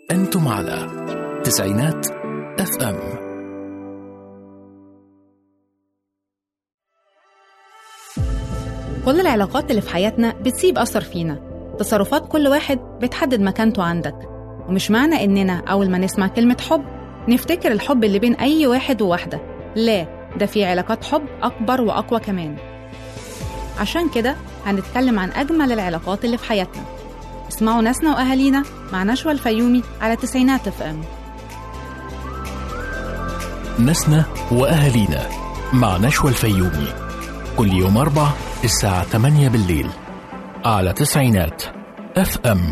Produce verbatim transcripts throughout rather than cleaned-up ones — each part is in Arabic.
أنتم على تسعينات اف ام. كل العلاقات اللي في حياتنا بتسيب أثر فينا. تصرفات كل واحد بتحدد مكانته عندك، ومش معنى إننا أول ما نسمع كلمة حب نفتكر الحب اللي بين أي واحد وواحدة. لا، ده في علاقات حب أكبر وأقوى كمان. عشان كده هنتكلم عن أجمل العلاقات اللي في حياتنا. اسمعوا ناسنا وأهالينا مع نشوى الفيومي على تسعينات اف ام. ناسنا وأهالينا مع نشوى الفيومي كل يوم أربع الساعة ثمانية بالليل على تسعينات اف ام.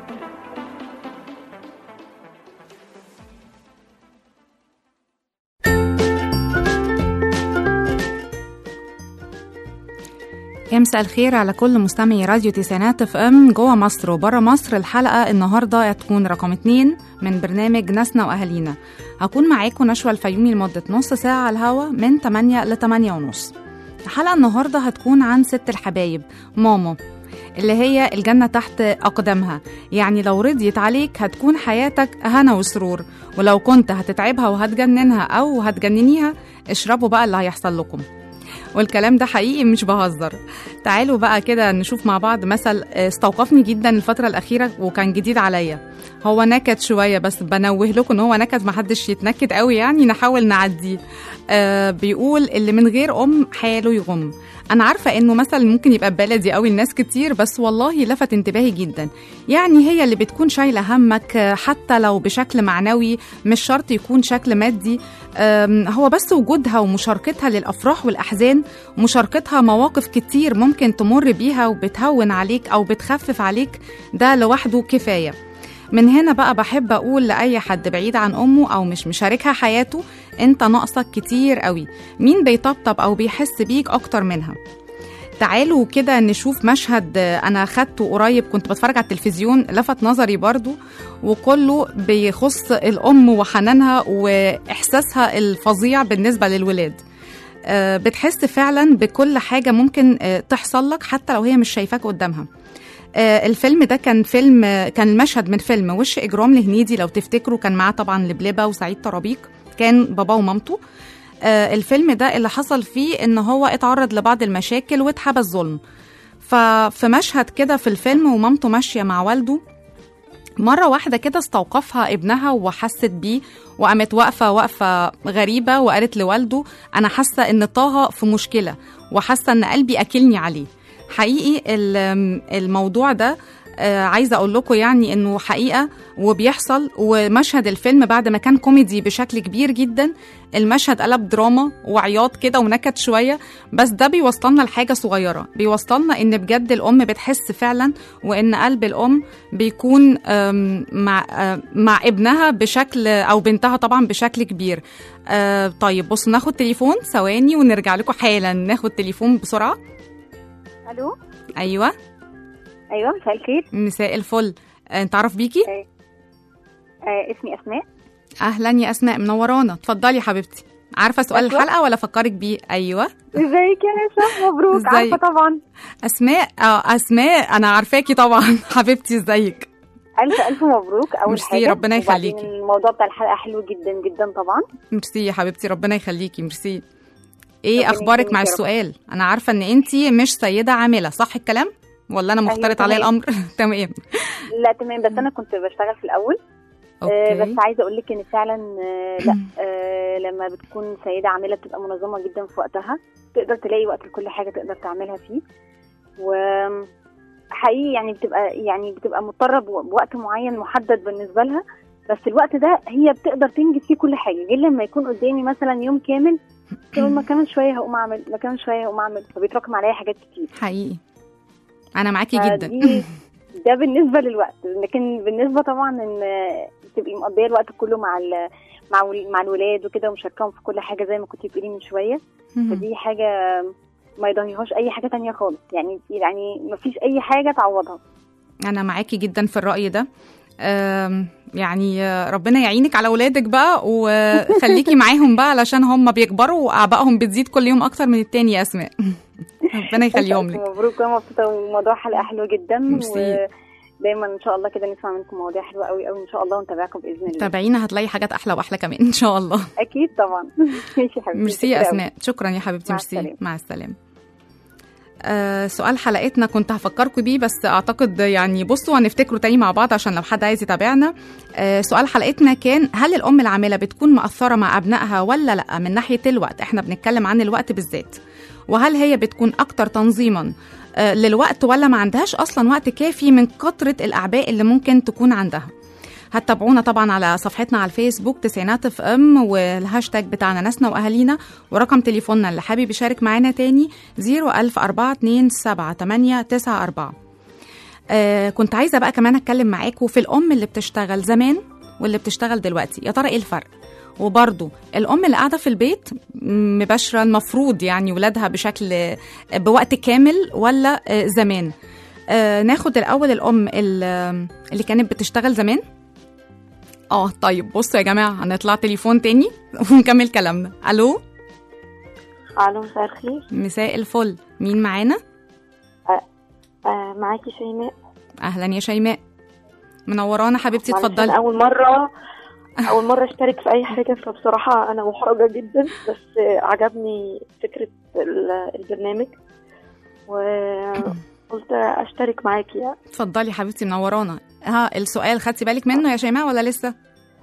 مساء الخير على كل مستمعي راديو تسعينات اف ام جوه مصر وبره مصر. الحلقة النهاردة هتكون رقم اتنين من برنامج ناسنا وأهالينا. هكون معاكم نشوى الفيومي لمدة نص ساعة على الهوا من تمانية ل تمانية ونص. الحلقة النهاردة هتكون عن ست الحبايب، ماما، اللي هي الجنة تحت أقدامها. يعني لو رضيت عليك هتكون حياتك هنا وسرور، ولو كنت هتتعبها وهتجننها أو هتجننيها اشربوا بقى اللي هيحصل لكم. والكلام ده حقيقي مش بهزر. تعالوا بقى كده نشوف مع بعض مثل استوقفني جدا الفترة الأخيرة وكان جديد عليا. هو نكد شوية بس بنوه لكم ان هو نكد، محدش يتنكد قوي، يعني نحاول نعديه. آه بيقول اللي من غير أم حاله يغم. أنا عارفة إنه مثل ممكن يبقى بلدي قوي الناس كتير، بس والله لفت انتباهي جدا. يعني هي اللي بتكون شايلة همك حتى لو بشكل معنوي، مش شرط يكون شكل مادي. هو بس وجودها ومشاركتها للأفراح والأحزان، مشاركتها مواقف كتير ممكن تمر بيها وبتهون عليك أو بتخفف عليك، ده لوحده كفاية. من هنا بقى بحب أقول لأي حد بعيد عن أمه أو مش مشاركها حياته، أنت ناقصك كتير قوي. مين بيطبطب أو بيحس بيك أكتر منها؟ تعالوا كده نشوف مشهد أنا خدته قريب، كنت بتفرج على التلفزيون لفت نظري برضو، وكله بيخص الأم وحنانها وإحساسها الفظيع بالنسبة للولاد. بتحس فعلا بكل حاجة ممكن تحصل لك حتى لو هي مش شايفاك قدامها. الفيلم ده كان فيلم كان المشهد من فيلم وش إجرام لهنيدي لو تفتكروا، كان معاه طبعا لبلبة وسعيد طرابيق، كان باباه ومامته. الفيلم ده اللي حصل فيه إن هو اتعرض لبعض المشاكل واتحبس ظلم. ففي مشهد كده في الفيلم ومامته ماشية مع والده، مرة واحدة كده استوقفها ابنها وحست بيه، وقامت واقفة واقفة غريبة وقالت لوالده أنا حاسة إن طه في مشكلة وحاسة إن قلبي أكلني عليه. حقيقي الموضوع ده آه عايزة أقول لكم يعني إنه حقيقة وبيحصل. ومشهد الفيلم بعد ما كان كوميدي بشكل كبير جدا، المشهد قلب دراما وعياط كده ونكد شوية، بس ده بيوصلنا لحاجة صغيرة، بيوصلنا إن بجد الأم بتحس فعلا، وإن قلب الأم بيكون مع مع ابنها بشكل أو بنتها طبعا بشكل كبير. آه طيب بصوا ناخد تليفون ثواني ونرجع لكم حالا. ناخد تليفون بسرعة. الو. ايوه ايوه مساء الخير. مساء الفل. انت عارف بيكي؟ آه. آه اسمي اسماء. اهلا يا اسماء، منورانا. اتفضلي يا حبيبتي. عارفه سؤال أسوأ؟ الحلقه ولا افكرك بيه؟ ايوه ازيك يا نشا؟ مبروك. عارفه طبعا اسماء. اه اسماء انا عارفاكي طبعا حبيبتي. ازيك؟ الف الف مبروك. اول ميرسي، حاجه ربنا يخليكي. الموضوع بتاع الحلقه حلو جدا جدا طبعا. ميرسي يا حبيبتي، ربنا يخليكي. ميرسي. ايه اخبارك مع السؤال؟ انا عارفه ان انتي مش سيده عامله، صح الكلام ولا انا مختلط أيوة عليا الامر؟ تمام. لا تمام، بس انا كنت بشتغل في الاول. أوكي. آه بس عايزه اقول لك ان فعلا آه لا آه لما بتكون سيده عامله بتبقى منظمه جدا في وقتها، تقدر تلاقي وقت لكل حاجه تقدر تعملها فيه. وحقيقي يعني بتبقى يعني بتبقى مضطره بوقت معين محدد بالنسبه لها، بس الوقت ده هي بتقدر تنجز فيه كل حاجه. غير لما يكون قدامي مثلا يوم كامل، ما كمان شويه هقوم اعمل، ما كمان شويه هقوم اعمل، فبيتراكم عليا حاجات كتير. حقيقي انا معاكي جدا. ده بالنسبه للوقت. لكن بالنسبه طبعا ان تبقي مقضيه الوقت كله مع مع مع الولاد وكده ومشاركهم في كل حاجه زي ما كنتي بتقولي من شويه، فدي حاجه ما يضاهيهاش اي حاجه تانية خالص. يعني يعني ما فيش اي حاجه تعوضها. انا معاكي جدا في الراي ده. يعني ربنا يعينك على ولادك بقى وخليكي معاهم بقى علشان هم بيكبروا وأعبائهم بتزيد كل يوم أكتر من التاني يا أسماء. ربنا يخليهم لك. مبروك، أنا مبسوطة، وموضوع حلقة حلوة جدا. دايما ان شاء الله كده نسمع منكم مواضيع حلوه قوي قوي ان شاء الله، ونتابعكم باذن الله. تابعينا هتلاقي حاجات احلى واحلى كمان ان شاء الله. اكيد طبعا. ماشي يا حبيبتي. ميرسي يا اسماء، شكرا يا حبيبتي. ميرسي، مع السلامه. آه سؤال حلقتنا كنت هفكركم بيه، بس اعتقد يعني بصوا هنفتكره تاني مع بعض عشان لو حد عايز يتابعنا. آه سؤال حلقتنا كان: هل الام العامله بتكون مأثره مع ابنائها ولا لا من ناحيه الوقت؟ احنا بنتكلم عن الوقت بالذات. وهل هي بتكون اكتر تنظيما آه للوقت ولا ما عندهاش اصلا وقت كافي من كثره الاعباء اللي ممكن تكون عندها؟ هتتابعونا طبعا على صفحتنا على الفيسبوك تسعينات اف ام، والهاشتاج بتاعنا ناسنا واهالينا، ورقم تليفوننا اللي حابب يشارك معانا تاني صفر ألف أربعة اتنين سبعة تمانية تسعة أربعة. آه كنت عايزه بقى كمان اتكلم معاكم في الام اللي بتشتغل زمان واللي بتشتغل دلوقتي، يا ترى ايه الفرق؟ وبرضو الام اللي قاعده في البيت مباشره المفروض يعني ولادها بشكل بوقت كامل ولا آه زمان؟ آه ناخد الاول الام اللي كانت بتشتغل زمان. اه طيب بصوا يا جماعه هنطلع تليفون تاني ونكمل كلامنا. الو. الو مساء الخير. مساء الفل، مين معانا؟ آه آه معاكي شيماء. اهلا يا شيماء، منورانا حبيبتي، اتفضلي. اول مره اول مره اشترك في اي حاجه، فبصراحه انا محرجه جدا، بس عجبني فكره البرنامج وقلت اشترك معاكي يعني. اتفضلي حبيبتي، منورانا. ها السؤال خدتي بالك منه يا شيماء ولا لسه؟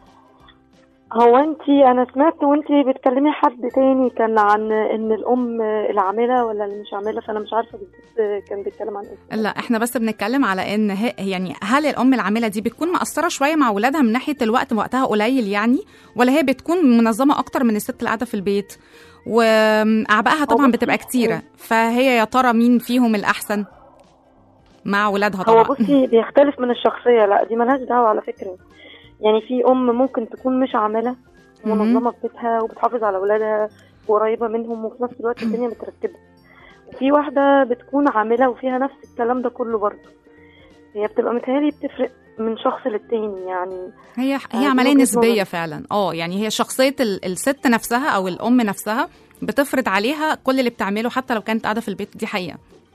هو انتي انا سمعت وانتي بتكلمي حد تاني كان عن ان الام العامله ولا اللي مش عامله، فانا مش عارفه بالظبط كان بيتكلم عن ايه. لا احنا بس بنتكلم على ان هي يعني هل الام العامله دي بتكون مقصره شويه مع ولادها من ناحيه الوقت، وقتها قليل يعني، ولا هي بتكون منظمه اكتر من الست اللي قاعده في البيت واعبائها طبعا بتبقى كتيره، فهي يا ترى مين فيهم الاحسن مع ولادها؟ طبعا هو بصي بيختلف من الشخصيه، لا دي ملهاش دعوه على فكره. يعني في ام ممكن تكون مش عامله منظمه في بيتها وبتحافظ على اولادها وقريبه منهم وفي نفس الوقت الدنيا مترتبه، وفي واحده بتكون عامله وفيها نفس الكلام ده كله برضه. هي بتبقى متهيألي بتفرق من شخص للتاني يعني. هي هي عمليه نسبيه فعلا. اه يعني هي شخصيه الست نفسها او الام نفسها بتفرض عليها كل اللي بتعمله حتى لو كانت قاعده في البيت، دي حقيقه.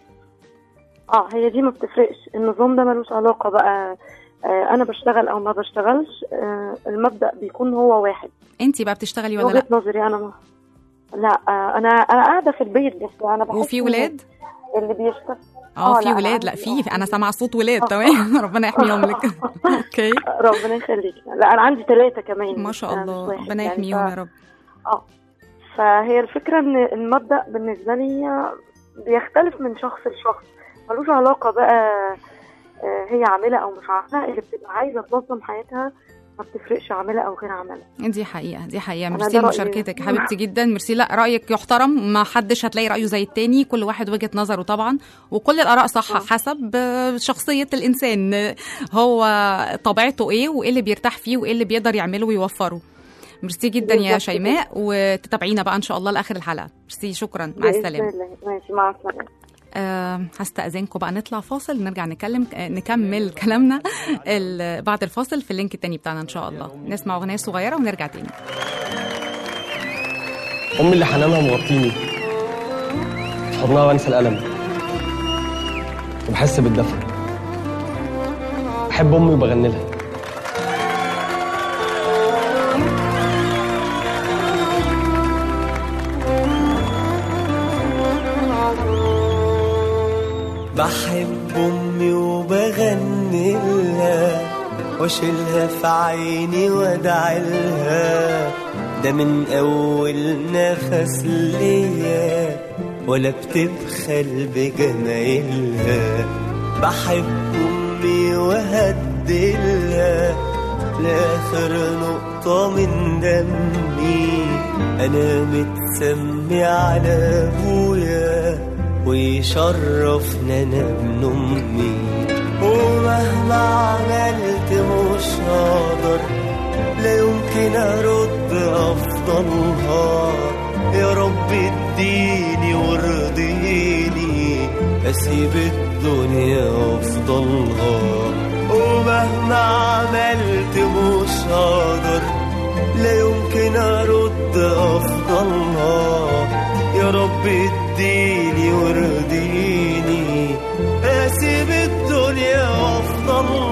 اه هي دي ما بتفرقش، النظام ده ملوش علاقه بقى آه انا بشتغل او ما بشتغلش، آه المبدأ بيكون هو واحد. انتي بقى بتشتغلي ولا لا؟ وجهة نظري انا ما. لا آه انا انا قاعده في البيت بس انا بحس. وفي ولاد اللي بيشتغل اه في ولاد؟ لا في انا سامعه صوت ولاد. تمام. ربنا يحميهم لك. اوكي ربنا يخليك. لا انا عندي ثلاثه كمان ما شاء الله، ربنا يحميهم يعني ف... يا رب. اه فهي الفكره ان المبدأ بالنسبه لي بيختلف من شخص لشخص، ملوش علاقه بقى هي عامله او مش عامله. اللي بتبقى عايزه تنظم حياتها ما بتفرقش عامله او غير عامله. دي حقيقه دي حقيقه. ميرسي لمشاركتك يا حبيبتي جدا. ميرسي. لا رايك يحترم، ما حدش هتلاقي رايه زي التاني، كل واحد وجهه نظره طبعا، وكل الاراء صح أوه. حسب شخصيه الانسان، هو طبيعته ايه وايه اللي بيرتاح فيه وايه اللي بيقدر يعمله ويوفره. ميرسي جدا يا شيماء، وتتابعينا بقى ان شاء الله لاخر الحلقه. ميرسي، شكرا، مع السلامه. ماشي، مع السلامه. أه هستأذنكم بقى نطلع فاصل، نرجع نكلم نكمل كلامنا بعد الفاصل في اللينك التاني بتاعنا ان شاء الله. نسمع اغنيه صغيره ونرجع تاني. امي اللي حنانها مغطيني في حضنها وانسى الالم وبحس بالدفء. بحب امي وبغني لها. بحب امي وبغني لها واشيلها في عيني وادعي لها، ده من اول نفس ليا ولا بتبخل بجمايلها. بحب امي وهديلها لاخر نقطه من دمي. انا متسمي على ابويا ويشرفنا انا ابن امي، ومهما عملت مش هقدر لا يمكن ارد افضلها. يا رب اديني وارضيني اسيب الدنيا وافضلها، ومهما عملت مش هقدر لا يمكن ارد افضلها. يا رب اديني وارضيني اسيب الدنيا وافضل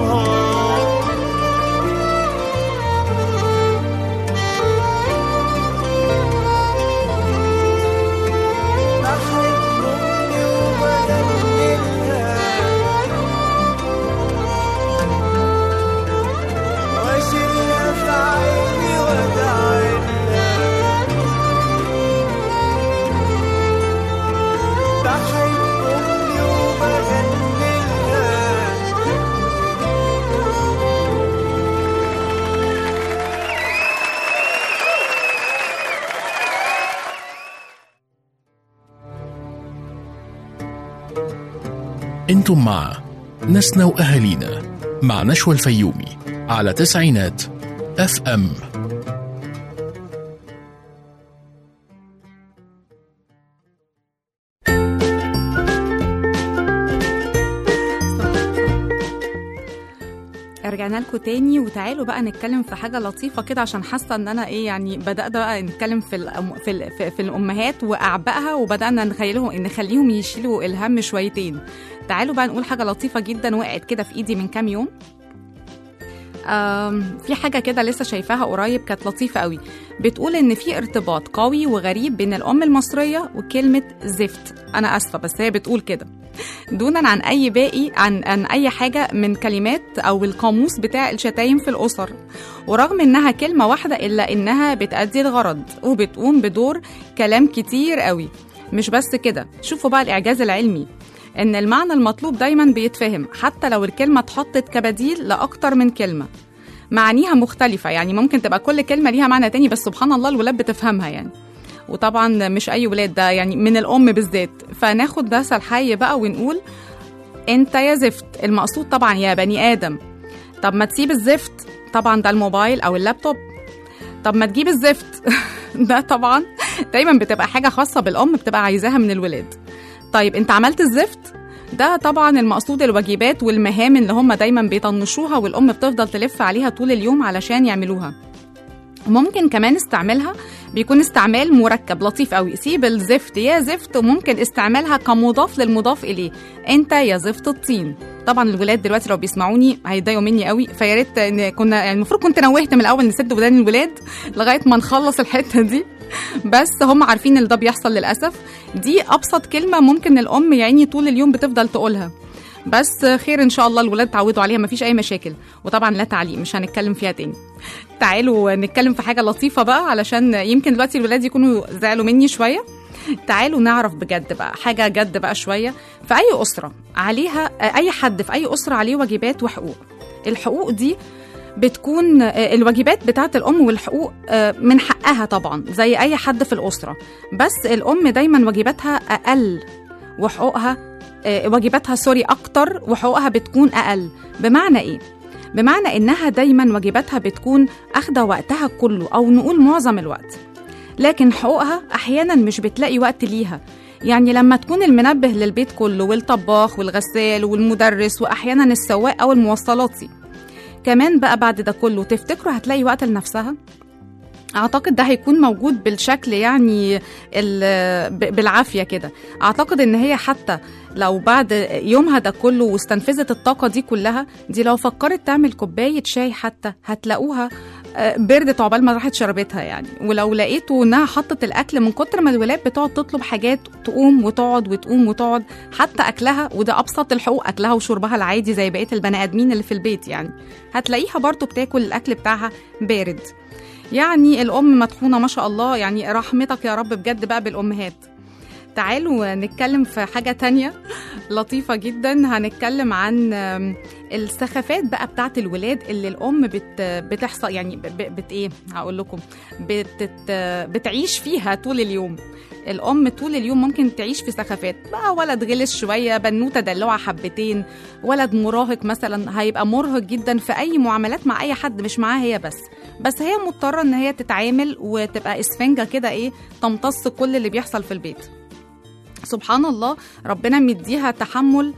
انتم مع ناسنا وأهالينا مع نشوى الفيومي على تسعينات اف ام. رجعنا لكم تاني، وتعالوا بقى نتكلم في حاجه لطيفه كده، عشان حاسه ان انا ايه يعني بدات بقى نتكلم في الأم في, ال في, في الامهات واعبائها، وبدانا نخيلهم نخليهم يشيلوا الهم شويتين. تعالوا بقى نقول حاجه لطيفه جدا وقعت كده في ايدي من كام يوم. في حاجه كده لسه شايفاها قريب كانت لطيفه قوي، بتقول ان في ارتباط قوي وغريب بين الام المصريه وكلمه زفت. انا اسفه بس هي بتقول كده دونا عن اي باقي عن عن اي حاجه من كلمات او القاموس بتاع الشتايم في الاسر. ورغم انها كلمه واحده الا انها بتأدي الغرض وبتقوم بدور كلام كتير قوي. مش بس كده، شوفوا بقى الاعجاز العلمي ان المعنى المطلوب دايما بيتفهم حتى لو الكلمه اتحطت كبديل لاكتر من كلمه معانيها مختلفه. يعني ممكن تبقى كل كلمه ليها معنى تاني، بس سبحان الله الولاد بتفهمها يعني. وطبعا مش اي ولاد، ده يعني من الام بالذات. فناخد مثل حي بقى ونقول انت يا زفت، المقصود طبعا يا بني ادم. طب ما تسيب الزفت، طبعا ده الموبايل او اللابتوب. طب ما تجيب الزفت ده طبعا دايما بتبقى حاجه خاصه بالام بتبقى عايزاها من الولاد. طيب انت عملت الزفت، ده طبعا المقصود الواجبات والمهام اللي هم دايما بيطنشوها والام بتفضل تلف عليها طول اليوم علشان يعملوها. ممكن كمان استعمالها بيكون استعمال مركب لطيف قوي، سيب الزفت يا زفت، وممكن استعمالها كمضاف للمضاف اليه، انت يا زفت الطين. طبعا الولاد دلوقتي لو بيسمعوني هيتضايقوا مني قوي، فيا ريت ان كنا يعني المفروض كنت نوهت من الاول نسد ودان الولاد لغايه ما نخلص الحته دي، بس هم عارفين ان ده بيحصل للاسف. دي ابسط كلمه ممكن الام يعني طول اليوم بتفضل تقولها، بس خير ان شاء الله الولاد تعودوا عليها مفيش اي مشاكل. وطبعا لا تعليق، مش هنتكلم فيها تاني. تعالوا نتكلم في حاجه لطيفه بقى علشان يمكن دلوقتي الولاد يكونوا زعلوا مني شويه. تعالوا نعرف بجد بقى حاجه جد بقى شويه. في اي اسره عليها، اي حد في اي اسره عليه واجبات وحقوق. الحقوق دي بتكون الواجبات بتاعه الام والحقوق من حقها طبعا زي اي حد في الاسره، بس الام دايما واجباتها اقل وحقوقها واجباتها سوري اكتر وحقوقها بتكون اقل. بمعنى ايه؟ بمعنى انها دايما واجباتها بتكون اخده وقتها كله او نقول معظم الوقت، لكن حقوقها احيانا مش بتلاقي وقت ليها. يعني لما تكون المنبه للبيت كله والطباخ والغسال والمدرس واحيانا السواق او الموصلاتي كمان بقى بعد ده كله، تفتكروا هتلاقي وقت لنفسها؟ اعتقد ده هيكون موجود بالشكل يعني بالعافيه كده. اعتقد ان هي حتى لو بعد يومها ده كله واستنفذت الطاقه دي كلها، دي لو فكرت تعمل كوبايه شاي حتى هتلاقوها بردت عقبال ما راحت شربتها يعني. ولو لقيتوا انها حطت الاكل من كتر ما الولاد بتقعد تطلب حاجات تقوم وتقعد وتقوم وتقعد، حتى اكلها وده ابسط الحقوق، اكلها وشربها العادي زي بقيه البني ادمين اللي في البيت يعني، هتلاقيها برضو بتاكل الاكل بتاعها بارد. يعني الأم مطحونة ما شاء الله، يعني رحمتك يا رب بجد بقى بالأمهات. تعالوا نتكلم في حاجة تانية لطيفة جدا. هنتكلم عن السخافات بقى بتاعت الولاد اللي الأم بت بتحصل يعني بت ايه هقول لكم بت بتعيش فيها طول اليوم. الأم طول اليوم ممكن تعيش في سخافات بقى، ولد غلس شوية، بنوتة دلوعة حبتين، ولد مراهق مثلا هيبقى مرهق جدا في أي معاملات مع أي حد مش معاها هي بس بس هي مضطرة إن هي تتعامل وتبقى إسفنجة كده إيه تمتص كل اللي بيحصل في البيت. سبحان الله ربنا مديها تحمل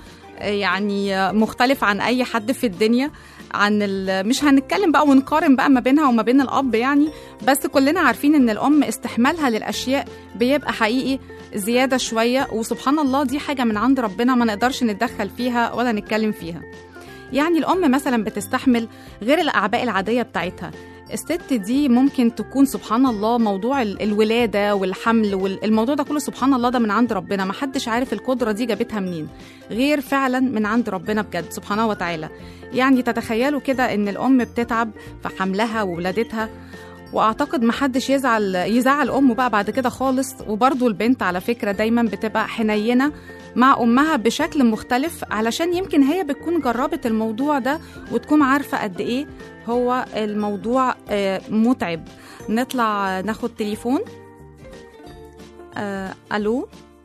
يعني مختلف عن أي حد في الدنيا. عن مش هنتكلم بقى ونقارن بقى ما بينها وما بين الأب يعني، بس كلنا عارفين إن الأم استحمالها للأشياء بيبقى حقيقي زيادة شوية، وسبحان الله دي حاجة من عند ربنا ما نقدرش نتدخل فيها ولا نتكلم فيها. يعني الأم مثلا بتستحمل غير الأعباء العادية بتاعتها. الست دي ممكن تكون سبحان الله موضوع الولادة والحمل والموضوع ده كله سبحان الله ده من عند ربنا، ما حدش عارف القدرة دي جابتها منين غير فعلا من عند ربنا بجد سبحانه وتعالى. يعني تتخيلوا كده ان الأم بتتعب في حملها وولادتها، واعتقد ما حدش يزعل يزعل امه بقى بعد كده خالص. وبرضو البنت على فكرة دايما بتبقى حنينة مع امها بشكل مختلف، علشان يمكن هي بتكون جربت الموضوع ده وتكون عارفة قد ايه هو الموضوع متعب. نطلع ناخد تليفون. آه، الو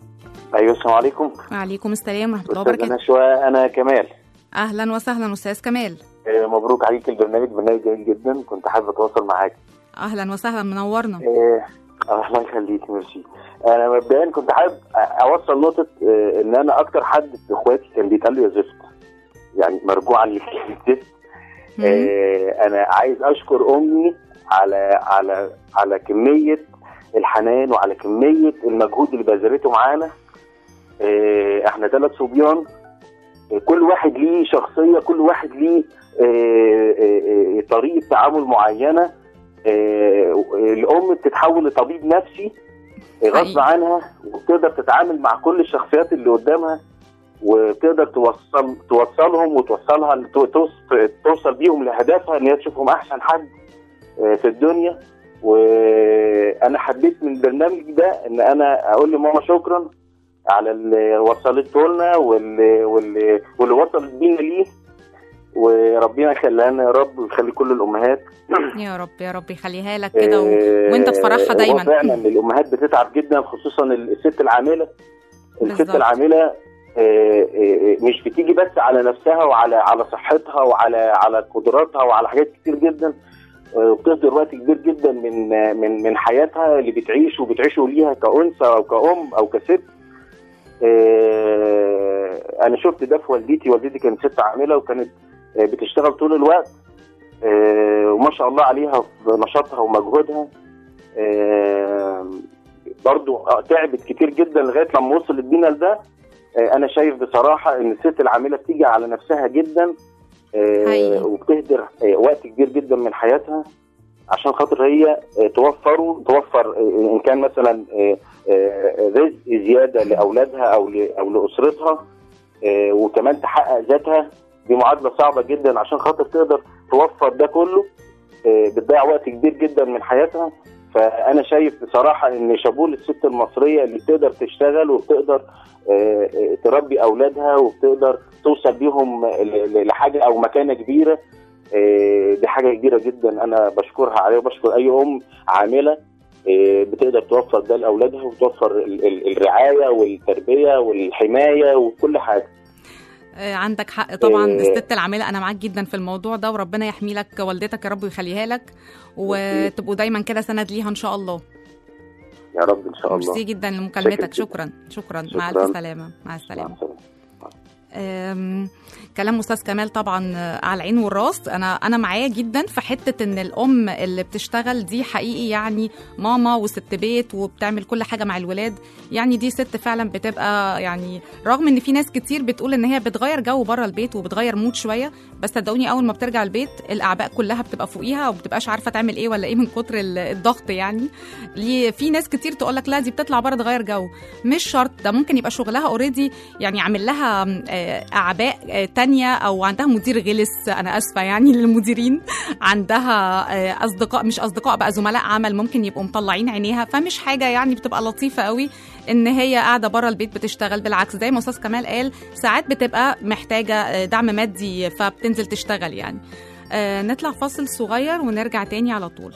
ايوه السلام عليكم. وعليكم السلام ورحمه الله أستاذ وبركاته. نشوى، انا كمال. اهلا وسهلا استاذ كمال. آه، مبروك عليك البرنامج، برنامج جميل جدا، كنت حابب اتواصل معاك. اهلا وسهلا، منورنا. آه، الله يخليك، ميرسي. انا مبدئيا كنت حابب اوصل نقطه آه، ان انا اكتر حد في اخواتي كان بيتقال لي يا زفت، يعني مرجوعا للزفت. آه، انا عايز اشكر امي على على على كميه الحنان وعلى كميه المجهود اللي بذلته معانا. آه، احنا ثلاث صبيان، آه، كل واحد ليه شخصيه، كل واحد ليه آه، آه، آه، طريقه تعامل معينه. آه، الام بتتحول لطبيب نفسي غصب عنها، وبتقدر تتعامل مع كل الشخصيات اللي قدامها، وبتقدر توصل توصلهم وتوصلها توصل بيهم لهدفها، ان هي تشوفهم احسن حد في الدنيا. وانا حبيت من البرنامج ده ان انا اقول لماما شكرا على اللي وصلته لنا واللي واللي واللي وصلت بينا ليه، وربنا يخليها لنا يا رب، ويخلي كل الامهات يا رب يا رب يخليها لك كده، و... وانت تفرحها دايما. فعلا الامهات بتتعب جدا، خصوصا الست العامله. الست بالزبط. العامله مش بتيجي بس على نفسها وعلى على صحتها وعلى على قدراتها وعلى حاجات كتير جدا، وبتقدر وقت كبير جدا من من من حياتها اللي بتعيش وبتعيشه ليها كأنثى او كأم او كست. انا شفت ده في والدتي. والدتي كانت ست عامله وكانت بتشتغل طول الوقت، وما شاء الله عليها في نشاطها ومجهودها. برضو تعبت كتير جدا لغايه لما وصلت بينا لده. انا شايف بصراحه ان الست العامله بتيجي على نفسها جدا، وبتهدر وقت كبير جدا من حياتها عشان خاطر هي توفر توفر ان كان مثلا رزق زياده لاولادها او او لاسرتها، وكمان تحقق ذاتها. دي معادله صعبه جدا عشان خاطر تقدر توفر ده كله، بتضيع وقت كبير جدا من حياتها. فانا شايف بصراحه ان شابوه للست المصريه اللي بتقدر تشتغل وبتقدر تربي اولادها وبتقدر توصل بيهم لحاجه او مكانه كبيره. دي حاجه كبيره جدا انا بشكرها عليها، وبشكر اي ام عامله بتقدر توفر ده لاولادها وتوفر الرعايه والتربيه والحمايه وكل حاجه. عندك حق طبعا. الست العامله انا معاك جدا في الموضوع ده، وربنا يحمي لك والدتك يا رب ويخليها لك، وتبقوا دايما كده سند ليها ان شاء الله يا رب ان شاء الله. ميرسي جدا لمكالمتك. شكرا شكرا, شكرا. مع الف سلامه. مع السلامه. كلام استاذ كمال طبعا على العين والراس. انا انا معاه جدا في حته ان الام اللي بتشتغل دي حقيقي يعني ماما وست بيت وبتعمل كل حاجه مع الولاد، يعني دي ست فعلا بتبقى يعني رغم ان في ناس كتير بتقول ان هي بتغير جو بره البيت وبتغير مود شويه، بس صدقوني اول ما بترجع البيت الاعباء كلها بتبقى فوقيها وبتبقاش عارفه تعمل ايه ولا ايه من كتر الضغط. يعني في ناس كتير تقول لك لا دي بتطلع بره تغير جو، مش شرط، ده ممكن يبقى شغلها اوريدي يعني عامل لها اعباء تانية، او عندها مدير غلس، انا اسفه يعني للمديرين، عندها اصدقاء مش اصدقاء بقى زملاء عمل ممكن يبقوا مطلعين عينيها، فمش حاجه يعني بتبقى لطيفه قوي ان هي قاعده بره البيت بتشتغل. بالعكس زي ما استاذ كمال قال ساعات بتبقى محتاجه دعم مادي فبتنزل تشتغل يعني. آه نطلع فاصل صغير ونرجع تاني على طول.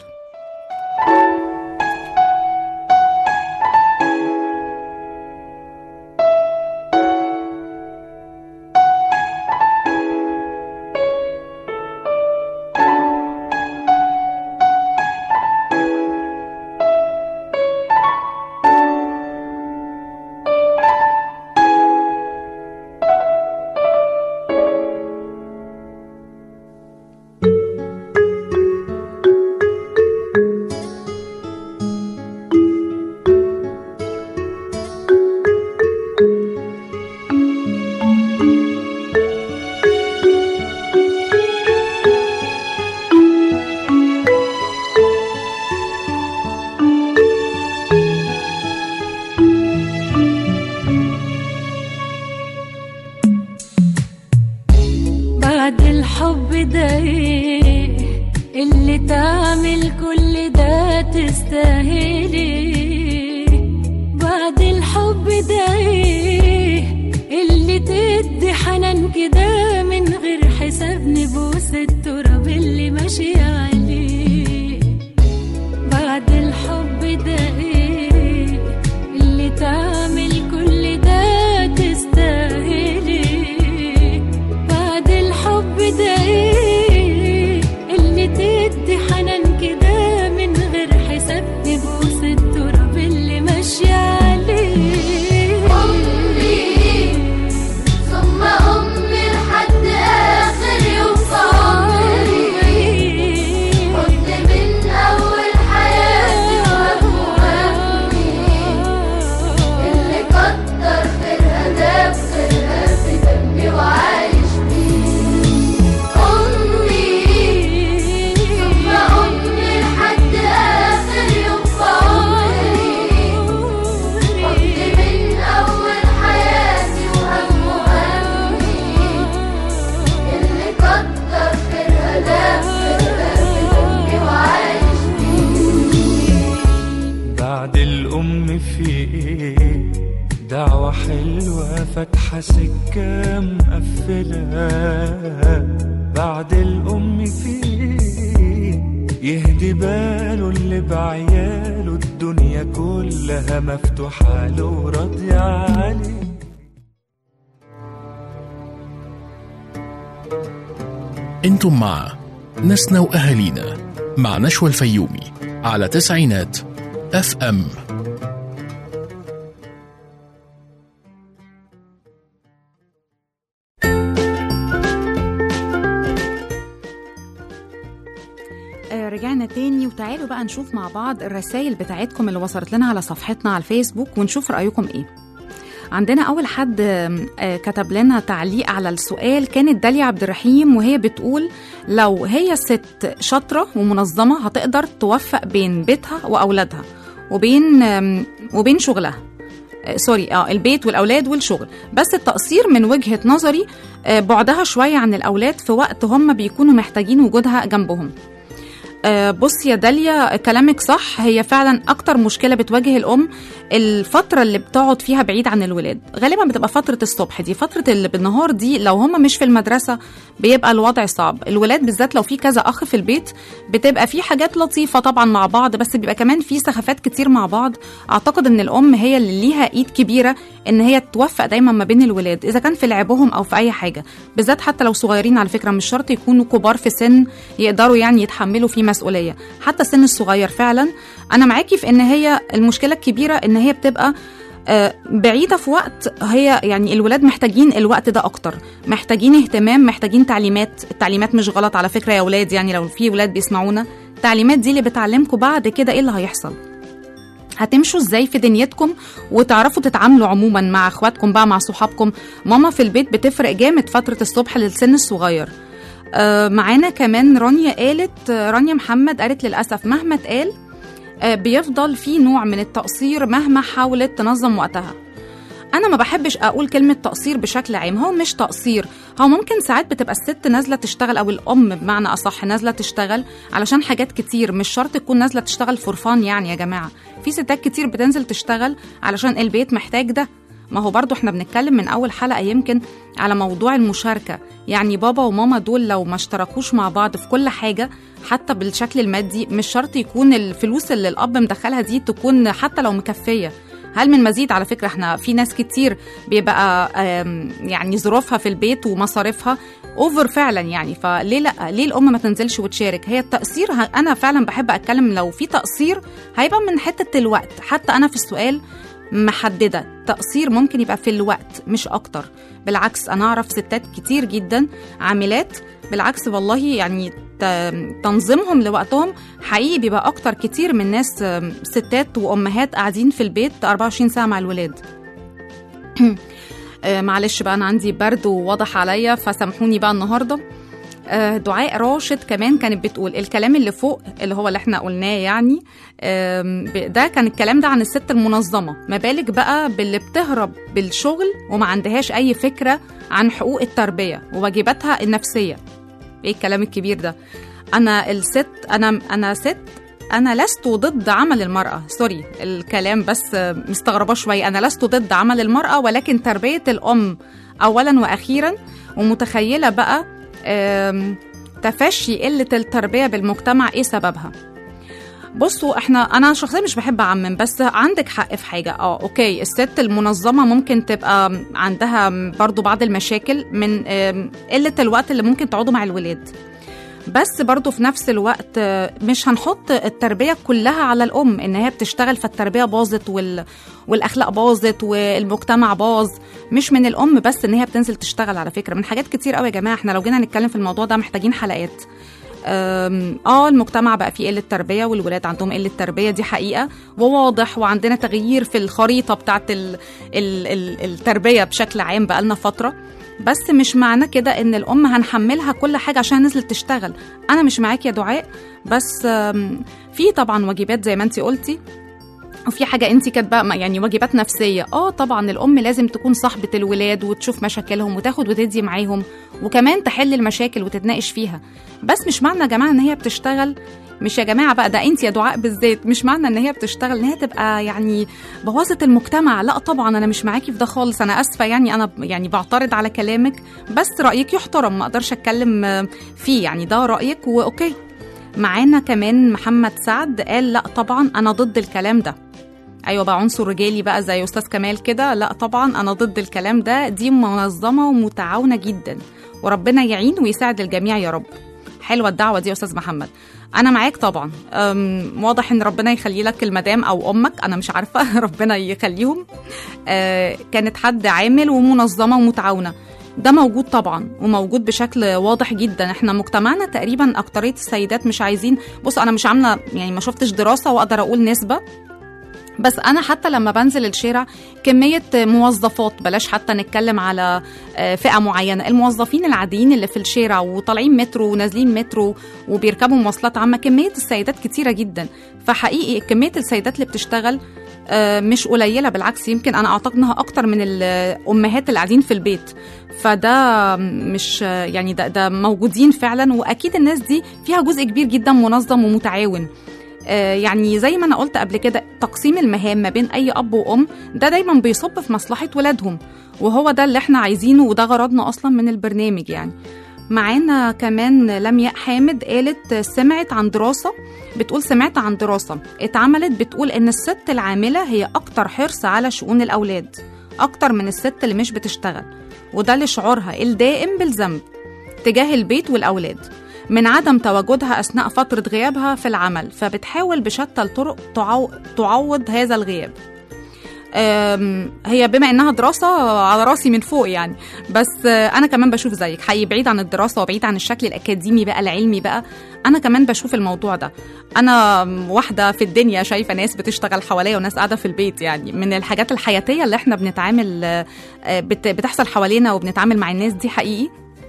بعد الحب ده ايه اللي تعمل كل ده حلوة فاتحة سكة مقفلة بعد الأم فيه يهدي باله اللي بعياله الدنيا كلها مفتوحة له وراضية عليه. انتم مع ناسنا وأهالينا مع نشوى الفيومي على تسعينات اف ام. رجعنا تاني وتعالوا بقى نشوف مع بعض الرسائل بتاعتكم اللي وصلت لنا على صفحتنا على الفيسبوك ونشوف رأيكم ايه. عندنا أول حد كتب لنا تعليق على السؤال كانت داليا عبد الرحيم، وهي بتقول لو هي ست شاطرة ومنظمة هتقدر توفق بين بيتها وأولادها وبين وبين شغلها، سوري اه البيت والأولاد والشغل، بس التقصير من وجهة نظري بعدها شوية عن الأولاد في وقت هم بيكونوا محتاجين وجودها جنبهم. بص يا داليا كلامك صح، هي فعلا اكتر مشكلة بتواجه الام الفترة اللي بتقعد فيها بعيد عن الولاد، غالبا بتبقى فترة الصبح دي، فترة اللي بالنهار دي لو هم مش في المدرسة بيبقى الوضع صعب. الولاد بالذات لو في كذا اخ في البيت بتبقى في حاجات لطيفة طبعا مع بعض، بس بيبقى كمان في سخافات كتير مع بعض. اعتقد ان الام هي اللي ليها ايد كبيرة ان هي توفق دايما ما بين الولاد، اذا كان في لعبهم او في اي حاجة، بالذات حتى لو صغيرين على فكرة، مش شرط يكونوا كبار في سن يقدروا يعني يتحملوا فيه مسؤولية، حتى السن الصغير. فعلا أنا معاكي في إن هي المشكلة الكبيرة إن هي بتبقى بعيدة في وقت هي يعني الولاد محتاجين الوقت ده أكتر، محتاجين اهتمام، محتاجين تعليمات. التعليمات مش غلط على فكرة يا ولاد، يعني لو في ولاد بيسمعونا التعليمات دي اللي بتعلمكم بعد كده إيه اللي هيحصل، هتمشوا ازاي في دنيتكم وتعرفوا تتعاملوا عموما مع اخواتكم بقى، مع صحابكم. ماما في البيت بتفرق جامد فترة الصبح للسن الصغير. آه معانا كمان رانيا قالت، رانيا محمد قالت للأسف مهما اتقال آه بيفضل في نوع من التقصير مهما حاولت تنظم وقتها. أنا ما بحبش أقول كلمة تقصير بشكل عام، هو مش تقصير، هو ممكن ساعات بتبقى الست نازلة تشتغل أو الأم بمعنى أصح نازلة تشتغل علشان حاجات كتير، مش شرط تكون نازلة تشتغل فورفان يعني يا جماعة، في ستات كتير بتنزل تشتغل علشان البيت محتاج ده. ما هو برضو احنا بنتكلم من أول حلقة يمكن على موضوع المشاركة، يعني بابا وماما دول لو ما اشتركوش مع بعض في كل حاجة حتى بالشكل المادي، مش شرط يكون الفلوس اللي الأب مدخلها دي تكون حتى لو مكفية، هل من مزيد. على فكرة احنا في ناس كتير بيبقى يعني ظروفها في البيت ومصاريفها اوفر فعلا يعني، فليه لا، ليه الأم ما تنزلش وتشارك؟ هي التقصير أنا فعلا بحب أتكلم لو في تقصير هيبقى من حتة الوقت، حتى أنا في السؤال محددة تقصير ممكن يبقى في الوقت مش أكتر. بالعكس أنا أعرف ستات كتير جدا عاملات بالعكس والله، يعني تنظيمهم لوقتهم حقيقي بيبقى أكتر كتير من ناس ستات وأمهات قاعدين في البيت أربعة وعشرين ساعة مع الولاد. معلش بقى أنا عندي برد وواضح عليا فسامحوني بقى النهاردة. دعاء راشد كمان كانت بتقول الكلام اللي فوق اللي هو اللي احنا قلناه، يعني ده كان الكلام ده عن الست المنظمة، ما بالك بقى باللي بتهرب بالشغل وما عندهاش أي فكرة عن حقوق التربية وواجباتها النفسية. ايه الكلام الكبير ده؟ أنا الست أنا أنا ست أنا لست ضد عمل المرأة، سوري الكلام بس مستغربة شوية، أنا لست ضد عمل المرأة ولكن تربية الأم أولا وأخيرا. ومتخيلة بقى تفشي قلة التربية بالمجتمع ايه سببها؟ بصوا احنا انا شخصيا مش بحب اعمم، بس عندك حق في حاجة. اه اوكي الست المنظمة ممكن تبقى عندها برضو بعض المشاكل من قلة الوقت اللي ممكن تقعدوا مع الولاد، بس برضو في نفس الوقت مش هنحط التربية كلها على الأم إن هي بتشتغل فالتربية باظت وال... والأخلاق باظت والمجتمع باظ. مش من الأم بس إن هي بتنزل تشتغل، على فكرة من حاجات كتير قوي يا جماعة، احنا لو جينا نتكلم في الموضوع ده محتاجين حلقات. اه المجتمع بقى فيه قلة تربية والولاد عندهم قلة تربية، دي حقيقة وواضح، وعندنا تغيير في الخريطة بتاعت ال... ال... ال... التربية بشكل عام بقى لنا فترة، بس مش معنى كده ان الام هنحملها كل حاجه عشان نزلت تشتغل. انا مش معاك يا دعاء، بس في طبعا واجبات زي ما انتي قلتي وفي حاجة انت كاتبة يعني واجبات نفسية. اه طبعا الأم لازم تكون صاحبة الولاد وتشوف مشاكلهم وتاخد وتدي معاهم، وكمان تحل المشاكل وتتناقش فيها. بس مش معنى يا جماعة ان هي بتشتغل، مش يا جماعة بقى، ده انت يا دعاء بالذات، مش معنى ان هي بتشتغل ان هي تبقى يعني بوظت المجتمع. لا طبعا انا مش معاكي في ده خالص، انا اسفة يعني، انا يعني بعترض على كلامك، بس رأيك يحترم، ما اقدرش اتكلم فيه، يعني ده رأيك واوكي. معانا كمان محمد سعد قال لا طبعا انا ضد الكلام ده. ايوه بقى عنصر رجالي بقى زي استاذ كمال كده. لا طبعا انا ضد الكلام ده، دي منظمه ومتعاونه جدا، وربنا يعين ويساعد الجميع يا رب. حلوه الدعوه دي يا استاذ محمد، انا معاك طبعا. واضح ان ربنا يخلي لك المدام او امك، انا مش عارفه ربنا يخليهم. أه كانت حد عامل ومنظمه ومتعاونه، ده موجود طبعا وموجود بشكل واضح جدا. احنا مجتمعنا تقريبا اكتريه السيدات مش عايزين. بص انا مش عامله يعني ما شفتش دراسه واقدر اقول نسبه، بس أنا حتى لما بنزل الشارع كمية موظفات، بلاش حتى نتكلم على فئة معينة، الموظفين العاديين اللي في الشارع وطالعين مترو ونازلين مترو وبيركبوا مواصلات عامة، كمية السيدات كتيرة جدا. فحقيقي كمية السيدات اللي بتشتغل مش قليلة، بالعكس يمكن أنا أعتقد أنها أكتر من الأمهات اللي قاعدين في البيت. فده مش يعني ده, ده موجودين فعلا، وأكيد الناس دي فيها جزء كبير جدا منظم ومتعاون. يعني زي ما أنا قلت قبل كده، تقسيم المهام ما بين أي أب وأم ده دايما بيصب في مصلحة ولادهم، وهو ده اللي احنا عايزينه، وده غرضنا أصلا من البرنامج. يعني معانا كمان لمياء حامد قالت سمعت عن دراسة، بتقول سمعت عن دراسة اتعملت بتقول إن الست العاملة هي أكتر حرص على شؤون الأولاد أكتر من الست اللي مش بتشتغل، وده لشعورها الدائم بالذنب تجاه البيت والأولاد من عدم تواجدها أثناء فترة غيابها في العمل، فبتحاول بشتى الطرق تعوض هذا الغياب. هي بما إنها دراسة على راسي من فوق يعني، بس أنا كمان بشوف زيك حقيقي، بعيد عن الدراسة وبعيد عن الشكل الأكاديمي بقى العلمي بقى، أنا كمان بشوف الموضوع ده. أنا واحدة في الدنيا شايفة ناس بتشتغل حواليا وناس قاعدة في البيت، يعني من الحاجات الحياتية اللي احنا بنتعامل بتحصل حوالينا وبنتعامل مع الناس دي. حقيقي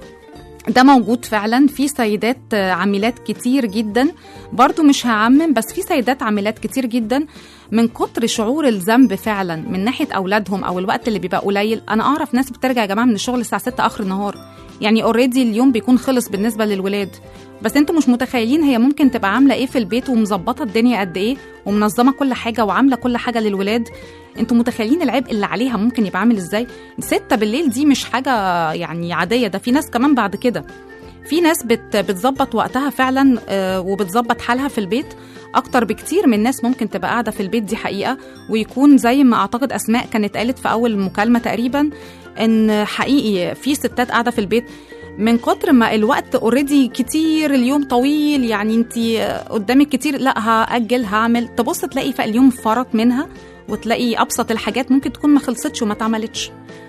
ده موجود فعلا، في سيدات عاملات كتير جدا، برضو مش هعمم، بس في سيدات عاملات كتير جدا من كتر شعور الذنب فعلا من ناحية أولادهم أو الوقت اللي بيبقى قليل. أنا أعرف ناس بترجع يا جماعة من الشغل الساعة ستة آخر النهار، يعني اوريدي اليوم بيكون خلص بالنسبة للولاد، بس انتوا مش متخيلين هي ممكن تبقى عاملة ايه في البيت ومظبطة الدنيا قد ايه ومنظمة كل حاجة وعاملة كل حاجة للولاد. انتوا متخيلين العبء اللي عليها ممكن يبقى عامل ازاي؟ ستة بالليل دي مش حاجة يعني عادية، ده في ناس كمان بعد كده، في ناس بت بتظبط وقتها فعلا وبتظبط حالها في البيت اكتر بكتير من ناس ممكن تبقى قاعدة في البيت. دي حقيقة، ويكون زي ما اعتقد اسماء كانت قالت في اول مكالمة تقريبا، ان حقيقي في ستات قاعدة في البيت من كتر ما الوقت اوريدي كتير، اليوم طويل، يعني انت قدامك كتير، لا هاجل هعمل، تبص تلاقي فاليوم فرط منها، وتلاقي ابسط الحاجات ممكن تكون ما خلصتش وما اتعملتش.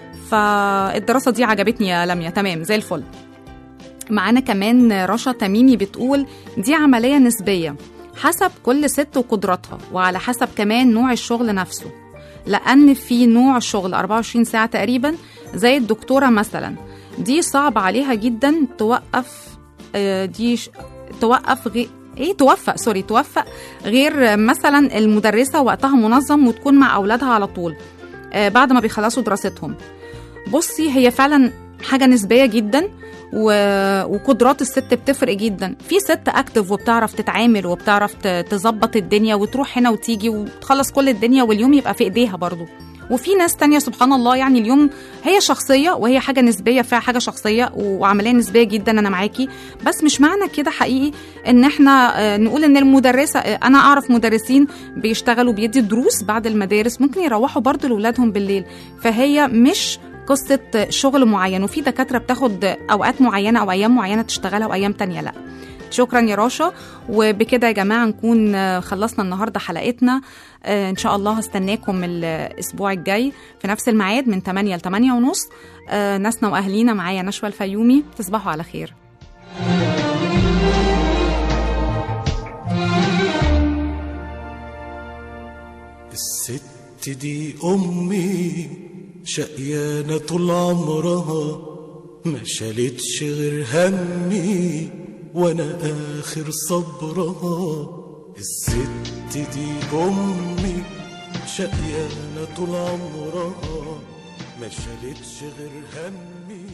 فالدراسه دي عجبتني يا لميا، تمام زي الفل. معانا كمان رشا تميمي بتقول دي عمليه نسبيه حسب كل ست وقدراتها، وعلى حسب كمان نوع الشغل نفسه، لان في نوع شغل أربعة وعشرين ساعه تقريبا زي الدكتوره مثلا، دي صعب عليها جدا توقف دي توقف غير ايه توفق سوري توفق غير مثلا المدرسه وقتها منظم وتكون مع اولادها على طول بعد ما بيخلصوا دراستهم. بصي هي فعلا حاجه نسبيه جدا، وقدرات الست بتفرق جدا. في ست اكتف وبتعرف تتعامل وبتعرف تظبط الدنيا وتروح هنا وتيجي وتخلص كل الدنيا واليوم يبقى في ايديها برضو، وفي ناس تانية سبحان الله يعني اليوم هي شخصية، وهي حاجة نسبية، فيها حاجة شخصية وعملية نسبية جدا، أنا معاكي، بس مش معنى كده حقيقي إن إحنا نقول إن المدرسة، أنا أعرف مدرسين بيشتغلوا بيدي دروس بعد المدارس ممكن يروحوا برضو لأولادهم بالليل، فهي مش قصة شغل معين، وفي دكاترة بتاخد أوقات معينة أو أيام معينة تشتغلها وأيام تانية لأ. شكرا يا راشا، وبكده يا جماعة نكون خلصنا النهاردة حلقتنا. إن شاء الله هستناكم الأسبوع الجاي في نفس الميعاد من ثمانية ل ثمانية ونص. ناسنا وأهلينا، معايا نشوى الفيومي، تصبحوا على خير. الست دي أمي شقيانة طول عمرها، ما شالتش غير همي وانا اخر صبرها. الست دي امي شقيانة طول عمرها ما شالتش غير همي